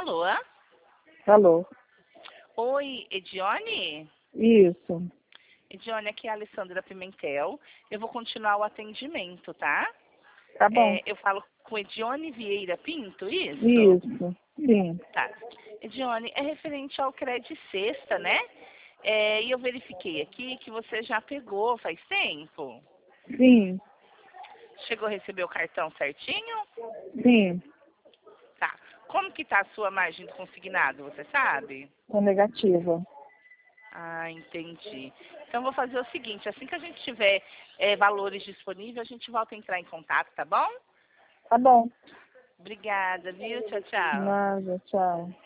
Alô? Alô? Oi, Edione? Isso. Edione, aqui é a Alessandra Pimentel. Eu vou continuar o atendimento, tá? Tá bom. Eu falo com Edione Vieira Pinto, isso? Isso. Sim. Tá. Edione, é referente ao Cred Sexta, né? E eu verifiquei aqui que você já pegou faz tempo. Sim. Chegou a receber o cartão certinho? Sim. Tá. Como que tá a sua margem do consignado, você sabe? Tô negativa. Ah, entendi. Então, vou fazer o seguinte, assim que a gente tiver valores disponíveis, a gente volta a entrar em contato, tá bom? Tá bom. Obrigada, viu? Tchau, tchau. Nada, tchau.